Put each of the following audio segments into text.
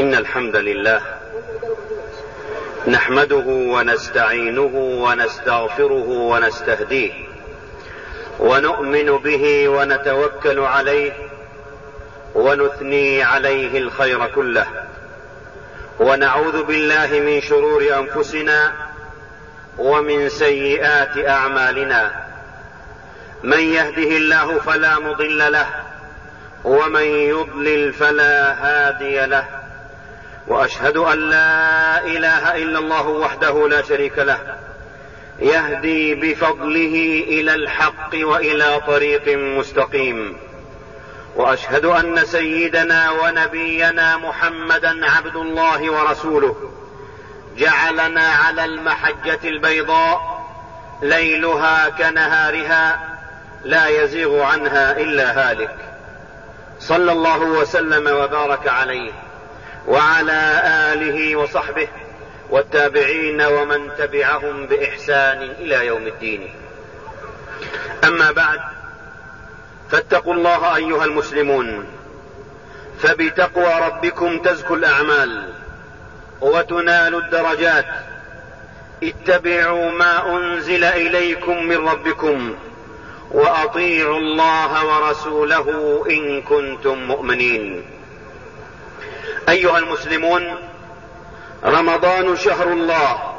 إن الحمد لله نحمده ونستعينه ونستغفره ونستهديه ونؤمن به ونتوكل عليه ونثني عليه الخير كله، ونعوذ بالله من شرور أنفسنا ومن سيئات أعمالنا. من يهده الله فلا مضل له ومن يضلل فلا هادي له، وأشهد أن لا إله إلا الله وحده لا شريك له يهدي بفضله إلى الحق وإلى طريق مستقيم. وأشهد أن سيدنا ونبينا محمدا عبد الله ورسوله جعلنا على المحجة البيضاء ليلها كنهارها لا يزيغ عنها إلا هالك، صلى الله وسلم وبارك عليه وعلى آله وصحبه والتابعين ومن تبعهم بإحسان إلى يوم الدين. أما بعد، فاتقوا الله أيها المسلمون، فبتقوى ربكم تزكو الأعمال وتنال الدرجات. اتبعوا ما أنزل إليكم من ربكم وأطيعوا الله ورسوله إن كنتم مؤمنين. أيها المسلمون، رمضان شهر الله،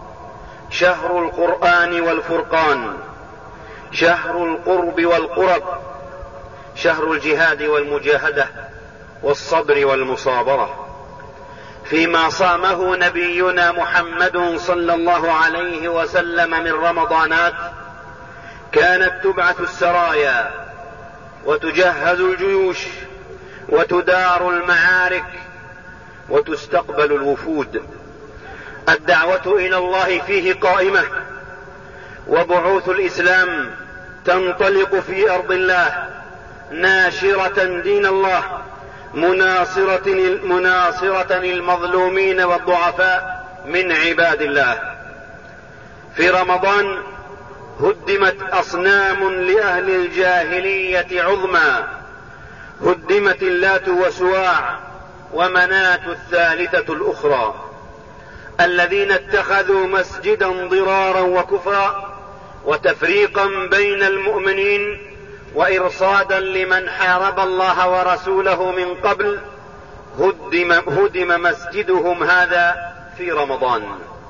شهر القرآن والفرقان، شهر القرب والقرب، شهر الجهاد والمجاهدة والصبر والمصابرة. فيما صامه نبينا محمد صلى الله عليه وسلم من رمضانات كانت تبعث السرايا وتجهز الجيوش وتدار المعارك وتستقبل الوفود. الدعوة إلى الله فيه قائمة، وبعوث الإسلام تنطلق في أرض الله ناشرة دين الله، مناصرة المظلومين والضعفاء من عباد الله. في رمضان هدمت أصنام لأهل الجاهلية عظمى، هدمت اللات وسواع ومناة الثالثة الأخرى، الذين اتخذوا مسجدا ضرارا وكفرا وتفريقا بين المؤمنين وإرصادا لمن حارب الله ورسوله من قبل. هدم مسجدهم هذا في رمضان.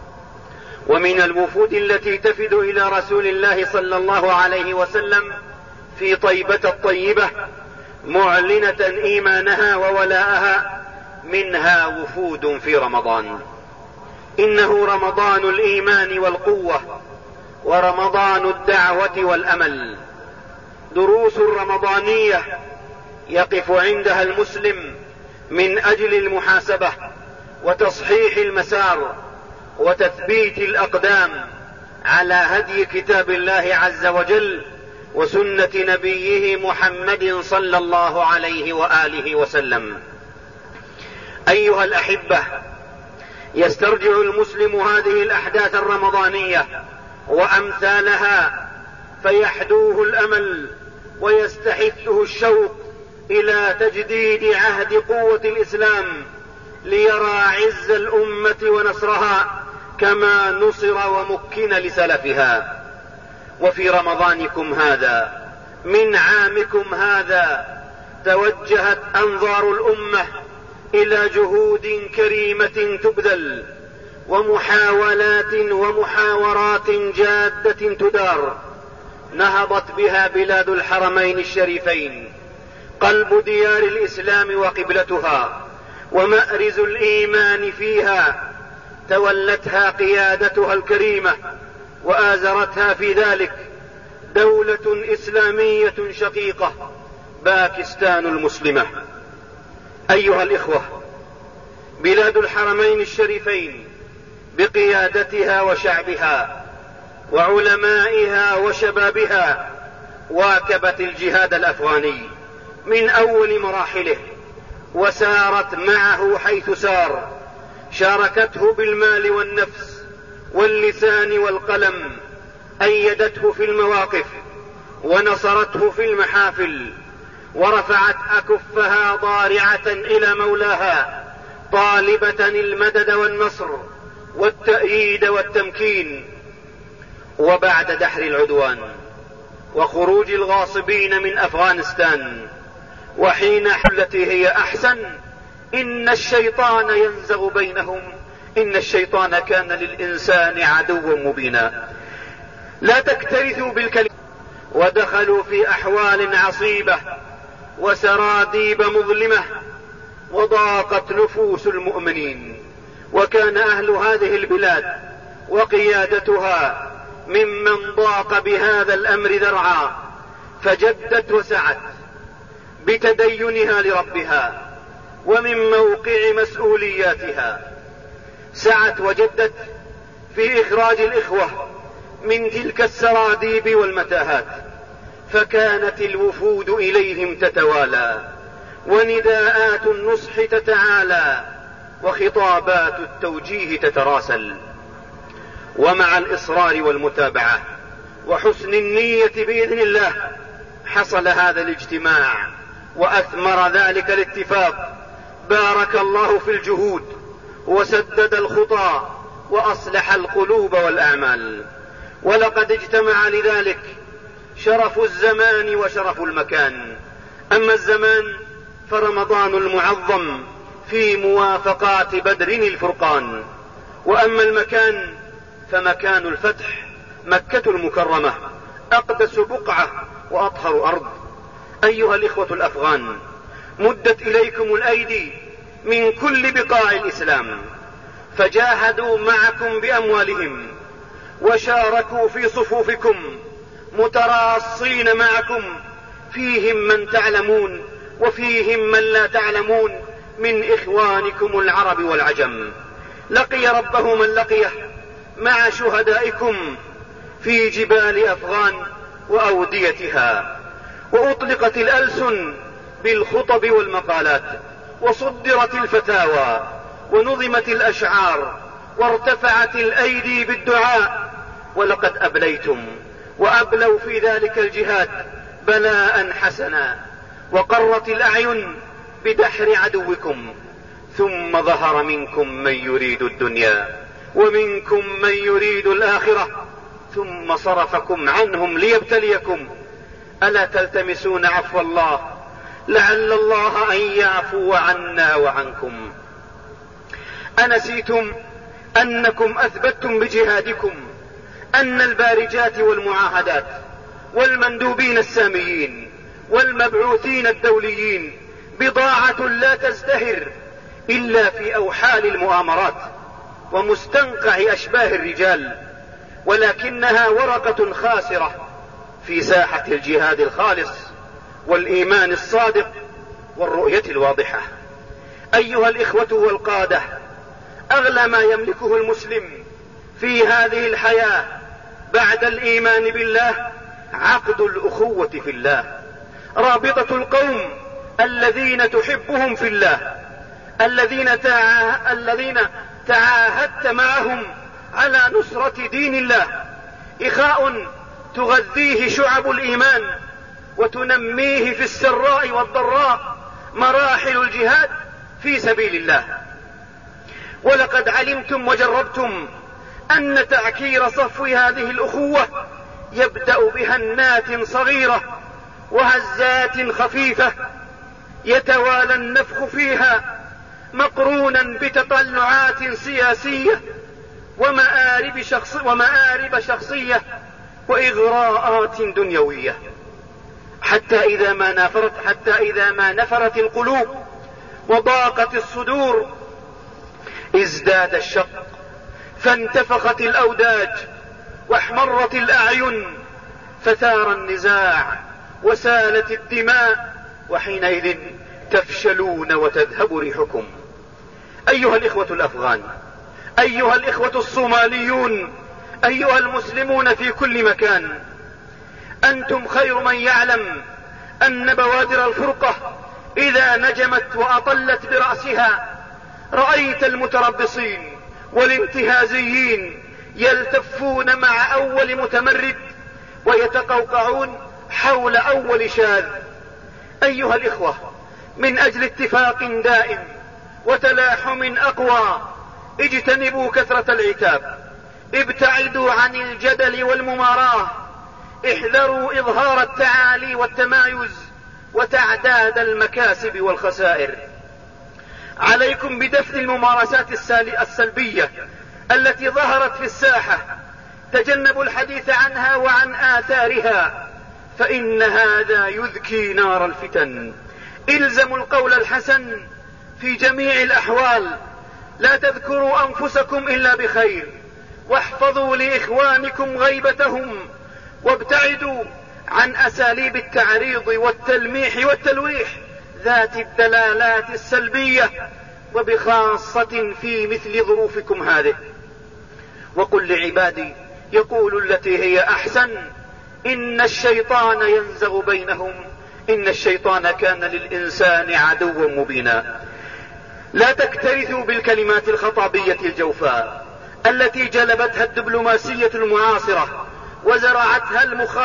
ومن الوفود التي تفد إلى رسول الله صلى الله عليه وسلم في طيبة الطيبة معلنة إيمانها وولاءها منها وفود في رمضان. إنه رمضان الإيمان والقوة، ورمضان الدعوة والأمل. دروس رمضانية يقف عندها المسلم من أجل المحاسبة وتصحيح المسار وتثبيت الأقدام على هدي كتاب الله عز وجل وسنة نبيه محمد صلى الله عليه وآله وسلم. أيها الأحبة، يسترجع المسلم هذه الأحداث الرمضانية وأمثالها فيحدوه الأمل ويستحثه الشوق إلى تجديد عهد قوة الإسلام ليرى عز الأمة ونصرها كما نصر ومكن لسلفها. وفي رمضانكم هذا من عامكم هذا توجهت أنظار الأمة إلى جهود كريمة تبذل ومحاولات ومحاورات جادة تدار، نهضت بها بلاد الحرمين الشريفين، قلب ديار الإسلام وقبلتها ومأرز الإيمان فيها. تولتها قيادتها الكريمة وآزرتها في ذلك دولة إسلامية شقيقة، باكستان المسلمة. أيها الإخوة، بلاد الحرمين الشريفين بقيادتها وشعبها وعلمائها وشبابها واكبت الجهاد الأفغاني من أول مراحله وسارت معه حيث سار، شاركته بالمال والنفس واللسان والقلم، أيدته في المواقف ونصرته في المحافل، ورفعت أكفها ضارعة إلى مولاها طالبة المدد والنصر والتأييد والتمكين. وبعد دحر العدوان وخروج الغاصبين من أفغانستان، وحين حلتي هي أحسن، إن الشيطان ينزغ بينهم، إن الشيطان كان للإنسان عدوا مبينا. لا تكترثوا بالكلمة. ودخلوا في أحوال عصيبة وسراديب مظلمة، وضاقت نفوس المؤمنين. وكان أهل هذه البلاد وقيادتها ممن ضاق بهذا الأمر ذرعا، فجدت وسعت بتدينها لربها ومن موقع مسؤولياتها، سعت وجدت في إخراج الإخوة من تلك السراديب والمتاهات، فكانت الوفود إليهم تتوالى، ونداءات النصح تتعالى، وخطابات التوجيه تتراسل. ومع الإصرار والمتابعة وحسن النية بإذن الله حصل هذا الاجتماع وأثمر ذلك الاتفاق. بارك الله في الجهود وسدد الخطى وأصلح القلوب والأعمال. ولقد اجتمع لذلك شرف الزمان وشرف المكان. أما الزمان فرمضان المعظم في موافقات بدر الفرقان، وأما المكان فمكان الفتح مكة المكرمة، أقدس بقعة وأطهر أرض. أيها الإخوة الأفغان، مدت إليكم الأيدي من كل بقاع الإسلام، فجاهدوا معكم بأموالهم وشاركوا في صفوفكم متراصين معكم، فيهم من تعلمون وفيهم من لا تعلمون من إخوانكم العرب والعجم. لقي ربه من لقيه مع شهدائكم في جبال أفغان وأوديتها، وأطلقت الألسن بالخطب والمقالات، وصدرت الفتاوى، ونظمت الأشعار، وارتفعت الأيدي بالدعاء. ولقد أبليتم وأبلوا في ذلك الجهاد بلاء حسنا، وقرت الأعين بدحر عدوكم، ثم ظهر منكم من يريد الدنيا ومنكم من يريد الآخرة، ثم صرفكم عنهم ليبتليكم. ألا تلتمسون عفو الله لعل الله أن يعفو عنا وعنكم؟ أنسيتم أنكم أثبتتم بجهادكم أن البارجات والمعاهدات والمندوبين الساميين والمبعوثين الدوليين بضاعة لا تزدهر إلا في أوحال المؤامرات ومستنقع أشباه الرجال، ولكنها ورقة خاسرة في ساحة الجهاد الخالص والإيمان الصادق والرؤية الواضحة. أيها الإخوة والقادة، أغلى ما يملكه المسلم في هذه الحياة بعد الإيمان بالله عقد الأخوة في الله، رابطة القوم الذين تحبهم في الله، الذين تعاهدت معهم على نصرة دين الله، إخاء تغذيه شعب الإيمان وتنميه في السراء والضراء مراحل الجهاد في سبيل الله. ولقد علمتم وجربتم أن تعكير صفو هذه الأخوة يبدأ بهنات صغيرة وهزات خفيفة يتوالى النفخ فيها، مقرونا بتطلعات سياسية ومآرب شخصية وإغراءات دنيوية، حتى إذا ما نفرت القلوب وضاقت الصدور ازداد الشق، فانتفخت الأوداج واحمرت الأعين، فثار النزاع وسالت الدماء، وحينئذ تفشلون وتذهب ريحكم. أيها الإخوة الأفغان، أيها الإخوة الصوماليون، أيها المسلمون في كل مكان، أنتم خير من يعلم أن بوادر الفرقة إذا نجمت وأطلت برأسها رأيت المتربصين والانتهازيين يلتفون مع أول متمرد ويتقوقعون حول أول شاذ. أيها الإخوة، من أجل اتفاق دائم وتلاحم أقوى. اجتنبوا كثرة العتاب، ابتعدوا عن الجدل والمماراة، احذروا إظهار التعالي والتمايز وتعداد المكاسب والخسائر. عليكم بدفن الممارسات السلبية التي ظهرت في الساحة، تجنبوا الحديث عنها وعن آثارها، فإن هذا يذكي نار الفتن. الزموا القول الحسن في جميع الأحوال، لا تذكروا أنفسكم إلا بخير، واحفظوا لإخوانكم غيبتهم، وابتعدوا عن أساليب التعريض والتلميح والتلويح ذات الدلالات السلبية، وبخاصة في مثل ظروفكم هذه. وقل لعبادي يقولوا التي هي أحسن إن الشيطان ينزغ بينهم إن الشيطان كان للإنسان عدوا مبينا. لا تكترثوا بالكلمات الخطابية الجوفاء التي جلبتها الدبلوماسية المعاصرة وزرعتها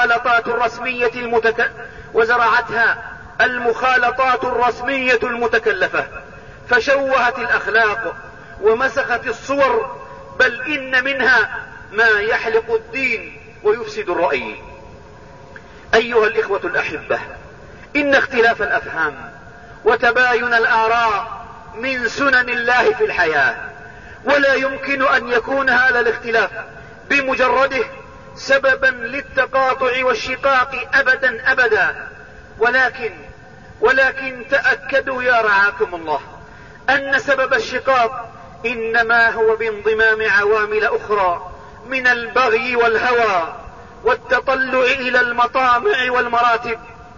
المخالطات الرسمية المتكلفة، فشوهت الأخلاق ومسخت الصور، بل إن منها ما يحلق الدين ويفسد الرأي. أيها الإخوة الأحبة، إن اختلاف الأفهام وتباين الآراء من سنن الله في الحياة، ولا يمكن أن يكون هذا الاختلاف بمجرده سببا للتقاطع والشقاق أبدا أبدا، ولكن تأكدوا يا رعاكم الله أن سبب الشقاق إنما هو بانضمام عوامل أخرى من البغي والهوى والتطلع إلى المطامع والمراتب.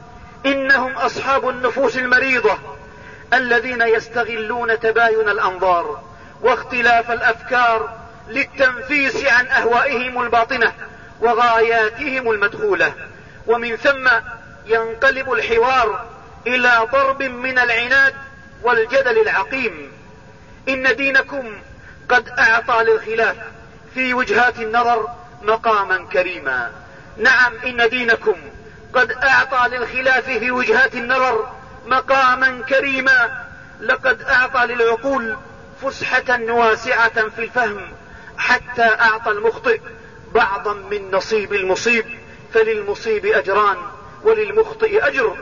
إنهم أصحاب النفوس المريضة الذين يستغلون تباين الأنظار واختلاف الأفكار للتنفيس عن أهوائهم الباطنة وغاياتهم المدخولة، ومن ثم ينقلب الحوار إلى ضرب من العناد والجدل العقيم. إن دينكم قد أعطى للخلاف في وجهات النظر مقاما كريما. نعم، إن دينكم قد أعطى للخلاف في وجهات النظر مقاما كريما. لقد أعطى للعقول فسحة واسعة في الفهم، حتى أعطى المخطئ بعضا من نصيب المصيب، فللمصيب أجران وللمخطئ أجر.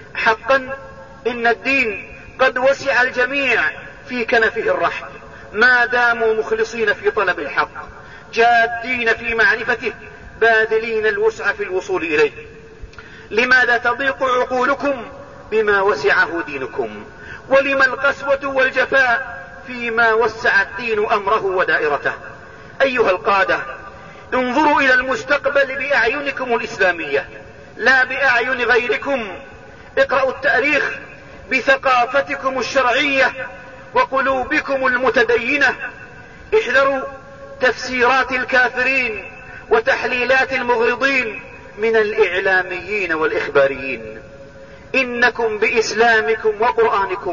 حقا إن الدين قد وسع الجميع في كنفه الرحب، ما داموا مخلصين في طلب الحق، جادين في معرفته، باذلين الوسع في الوصول إليه. لماذا تضيق عقولكم بما وسعه دينكم؟ ولما القسوة والجفاء فيما وسع الدين أمره ودائرته؟ أيها القادة، انظروا إلى المستقبل بأعينكم الإسلامية لا بأعين غيركم. اقرأوا التاريخ بثقافتكم الشرعية وقلوبكم المتدينة. احذروا تفسيرات الكافرين وتحليلات المغرضين من الإعلاميين والإخباريين. إنكم بإسلامكم وقرآنكم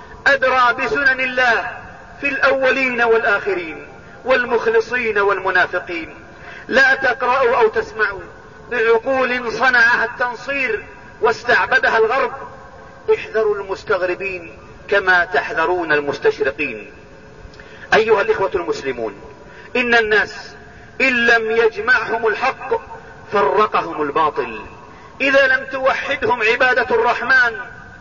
أدرى بسنن الله في الأولين والآخرين والمخلصين والمنافقين. لا تقرأوا أو تسمعوا بعقول صنعها التنصير واستعبدها الغرب. احذروا المستغربين كما تحذرون المستشرقين. أيها الإخوة المسلمون، إن الناس إن لم يجمعهم الحق فرقهم الباطل. إذا لم توحدهم عبادة الرحمن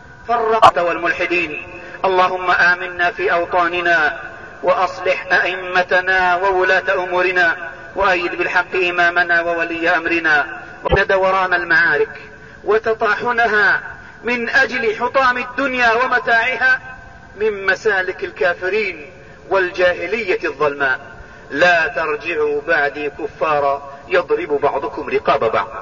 فرقت والملحدين. اللهم آمنا في أوطاننا وأصلح أئمتنا وولاة أمورنا وأيد بالحق إمامنا وولي أمرنا. وإن دوران المعارك وتطاحنها من أجل حطام الدنيا ومتاعها من مسالك الكافرين والجاهلية الظلماء. لا ترجعوا بعدي كفارا يضرب بعضكم رقاب بعض.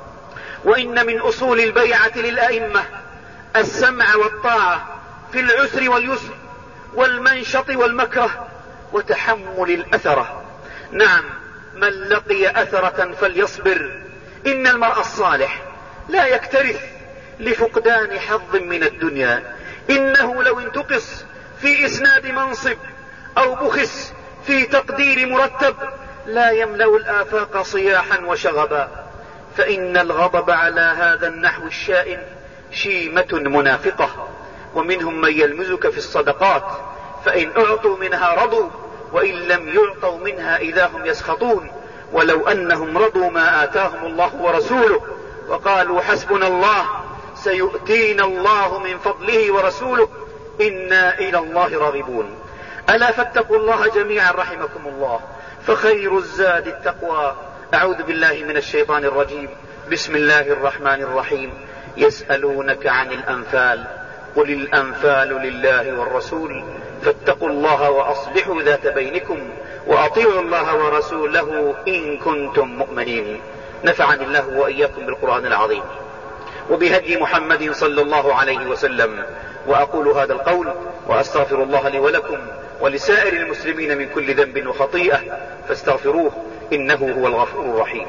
وإن من أصول البيعة للأئمة السمع والطاعة في العسر واليسر والمنشط والمكره وتحمل الأثرة. نعم، من لقي أثرة فليصبر. إن المرء الصالح لا يكترث لفقدان حظ من الدنيا. إنه لو انتقص في إسناد منصب أو بخس في تقدير مرتب لا يملأ الآفاق صياحا وشغبا. فإن الغضب على هذا النحو الشائن شيمة منافقة. ومنهم من يلمزك في الصدقات فإن أعطوا منها رضوا وإن لم يعطوا منها إذا هم يسخطون ولو أنهم رضوا ما آتاهم الله ورسوله وقالوا حسبنا الله سيؤتينا الله من فضله ورسوله إنا إلى الله راغبون. ألا فاتقوا الله جميعا رحمكم الله، فخير الزاد التقوى. أعوذ بالله من الشيطان الرجيم. بسم الله الرحمن الرحيم. يسألونك عن الأنفال قل الأنفال لله والرسول فاتقوا الله وأصلحوا ذات بينكم وأطيعوا الله ورسوله إن كنتم مؤمنين. نفعني الله وإياكم بالقرآن العظيم وبهدي محمد صلى الله عليه وسلم. وأقول هذا القول وأستغفر الله لي ولكم ولسائر المسلمين من كل ذنب وخطيئة فاستغفروه إنه هو الغفور الرحيم.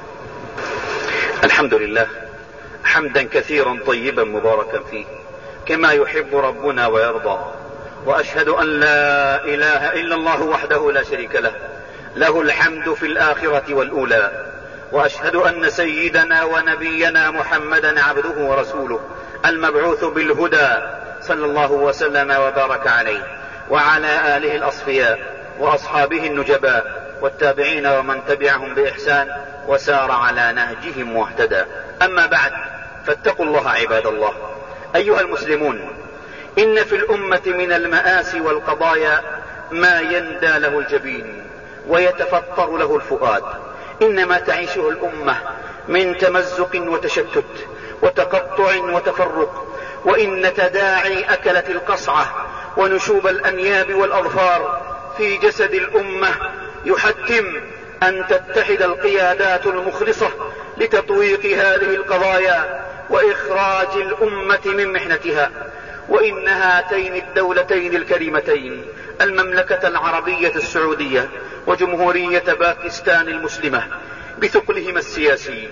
الحمد لله حمدا كثيرا طيبا مباركا فيه كما يحب ربنا ويرضى. وأشهد أن لا إله إلا الله وحده لا شريك له، له الحمد في الآخرة والأولى. وأشهد أن سيدنا ونبينا محمدا عبده ورسوله المبعوث بالهدى صلى الله وسلم وبارك عليه وعلى آله الأصفياء وأصحابه النجباء والتابعين ومن تبعهم بإحسان وسار على نهجهم واهتدى. أما بعد، فاتقوا الله عباد الله. أيها المسلمون، إن في الأمة من المآسي والقضايا ما يندى له الجبين ويتفطر له الفؤاد. إنما تعيشه الأمة من تمزق وتشتت وتقطع وتفرق، وإن تداعي أكلة القصعة ونشوب الأنياب والأظفار في جسد الأمة يحتم أن تتحد القيادات المخلصة لتطويق هذه القضايا وإخراج الأمة من محنتها. وإن هاتين الدولتين الكريمتين المملكة العربية السعودية وجمهورية باكستان المسلمة بثقلهما السياسي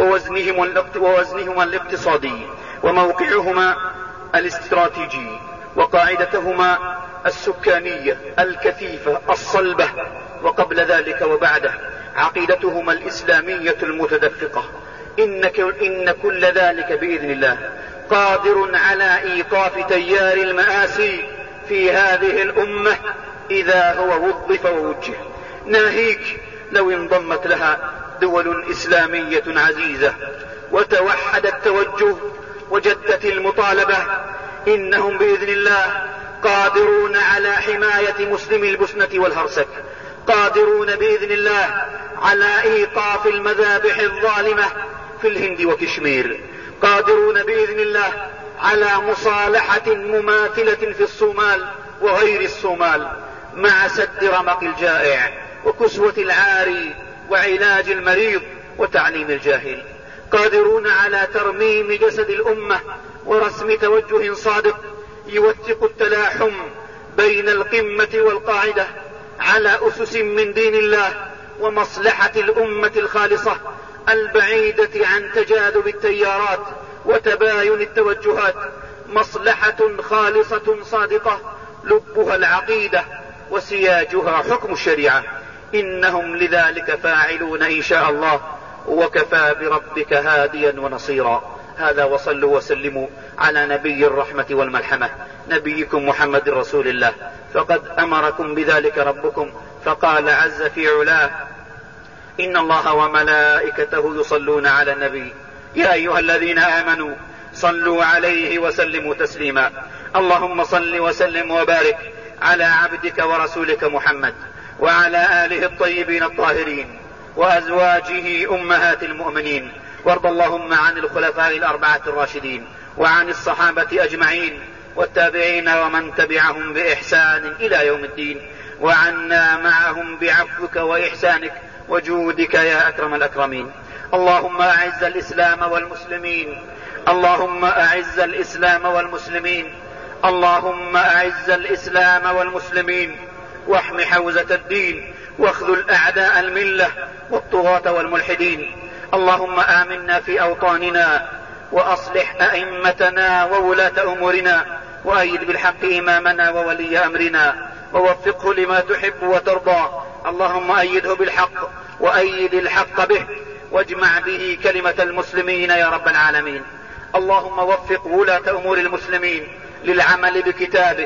ووزنهما الاقتصادي وموقعهما الاستراتيجي وقاعدتهما السكانية الكثيفة الصلبة، وقبل ذلك وبعده عقيدتهما الإسلامية المتدفقة، إن كل ذلك بإذن الله قادر على إيقاف تيار المآسي في هذه الأمة إذا هو وظف ووجه. ناهيك لو انضمت لها دول إسلامية عزيزة وتوحد التوجه وجدت المطالبة، إنهم بإذن الله قادرون على حماية مسلمي البوسنة والهرسك، قادرون بإذن الله على إيقاف المذابح الظالمة في الهند وكشمير، قادرون بإذن الله على مصالحة مماثلة في الصومال وغير الصومال مع سد رمق الجائع وكسوة العاري وعلاج المريض وتعليم الجاهل، قادرون على ترميم جسد الأمة ورسم توجه صادق يوثق التلاحم بين القمة والقاعدة على أسس من دين الله ومصلحة الأمة الخالصة البعيدة عن تجاذب التيارات وتباين التوجهات، مصلحة خالصة صادقة لبها العقيدة وسياجها حكم الشريعة. إنهم لذلك فاعلون إن شاء الله، وكفى بربك هاديا ونصيرا. هذا وصلوا وسلموا على نبي الرحمة والملحمة نبيكم محمد رسول الله، فقد أمركم بذلك ربكم فقال عز في علاه: إن الله وملائكته يصلون على النبي يا أيها الذين آمنوا صلوا عليه وسلموا تسليما. اللهم صل وسلم وبارك على عبدك ورسولك محمد وعلى آله الطيبين الطاهرين وأزواجه أمهات المؤمنين، وارض اللهم عن الخلفاء الأربعة الراشدين وعن الصحابة أجمعين والتابعين ومن تبعهم بإحسان إلى يوم الدين، وعنا معهم بعفوك وإحسانك وجودك يا أكرم الأكرمين. اللهم أعز الإسلام والمسلمين، اللهم أعز الإسلام والمسلمين، اللهم أعز الإسلام والمسلمين، واحم حوزة الدين واخذل أعداء الملة والطغاة والملحدين. اللهم آمنا في أوطاننا وأصلح أئمتنا وولاة أمورنا، وأيد بالحق إمامنا وولي أمرنا ووفقه لما تحب وترضى. اللهم أيده بالحق وأيد الحق به واجمع به كلمة المسلمين يا رب العالمين. اللهم وفق ولاة أمور المسلمين للعمل بكتابك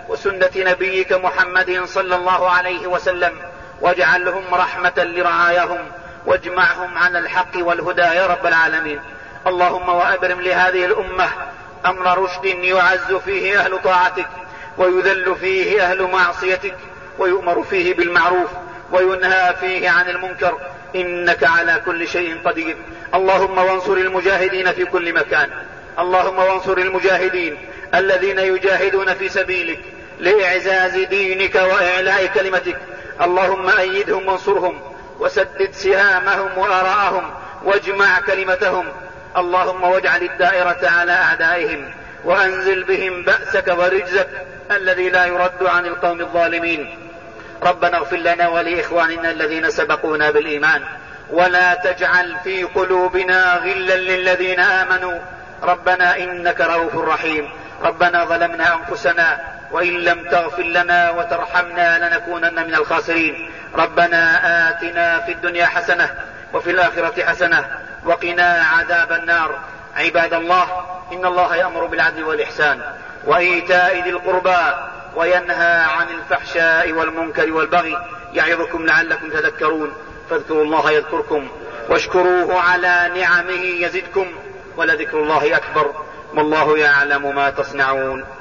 وسنة نبيك محمد صلى الله عليه وسلم، واجعلهم رحمة لرعاياهم، واجمعهم على الحق والهدى يا رب العالمين. اللهم وأبرم لهذه الأمة أمر رشد يعز فيه أهل طاعتك، ويذل فيه أهل معصيتك، ويؤمر فيه بالمعروف وينهى فيه عن المنكر، إنك على كل شيء قدير. اللهم وانصر المجاهدين في كل مكان، اللهم وانصر المجاهدين الذين يجاهدون في سبيلك لإعزاز دينك وإعلاء كلمتك. اللهم أيدهم وانصرهم، وسدد سهامهم وآراءهم، واجمع كلمتهم. اللهم واجعل الدائرة على أعدائهم، وأنزل بهم بأسك ورجزك الذي لا يرد عن القوم الظالمين. ربنا اغفر لنا ولإخواننا الذين سبقونا بالإيمان، ولا تجعل في قلوبنا غلا للذين آمنوا ربنا إنك رؤوف رحيم. ربنا ظلمنا أنفسنا، وإن لم تغفر لنا وترحمنا لنكونن من الخاسرين. ربنا آتنا في الدنيا حسنة وفي الآخرة حسنة وقنا عذاب النار. عباد الله، إن الله يأمر بالعدل والإحسان وإيتاء ذي القربى، وينهى عن الفحشاء والمنكر والبغي، يعظكم لعلكم تذكرون. فاذكروا الله يذكركم، واشكروه على نعمه يزدكم، ولذكر الله أكبر، والله يعلم ما تصنعون.